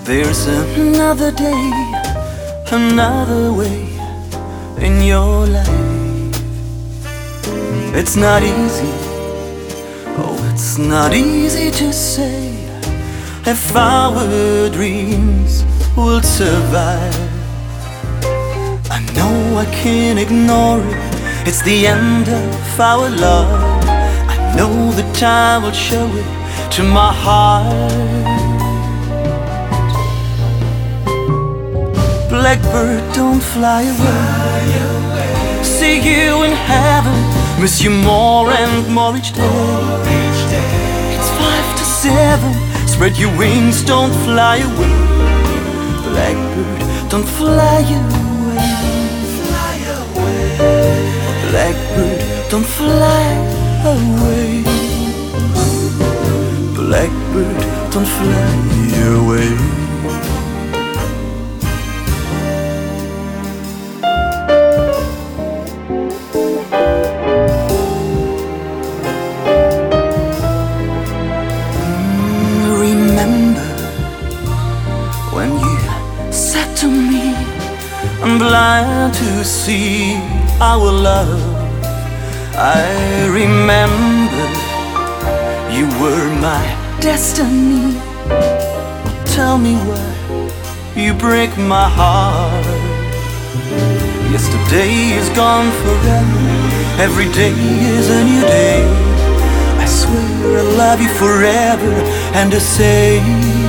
There's another day, another way in your life. It's not easy, oh, it's not easy to say if our dreams will survive. I know I can't ignore it, it's the end of our love. I know the time will show it to my heart. Blackbird, don't fly away. See you in heaven, miss you more and more each day. It's 5 to 7, spread your wings, don't fly away. Blackbird, don't fly away. Blackbird, don't fly away. Blackbird, don't fly away. When you said to me, I'm blind to see our love. I remember you were my destiny. Tell me why you break my heart. Yesterday is gone forever, every day is a new day. I swear I'll love you forever and the same.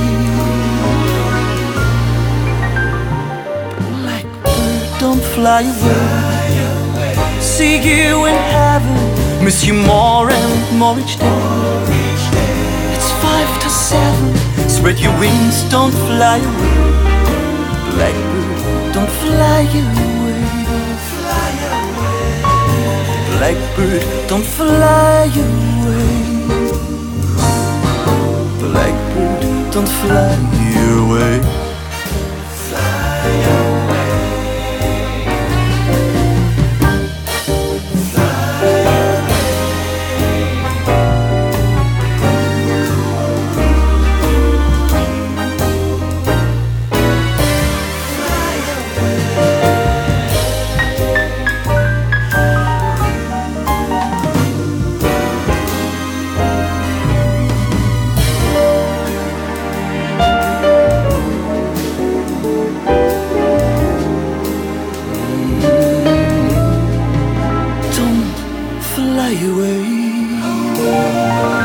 Don't fly away. See you in heaven, miss you more and more each day. It's 5 to 7, spread your wings, don't fly away. Blackbird, don't fly away. Blackbird, don't fly away. Blackbird, don't fly away. Fly away.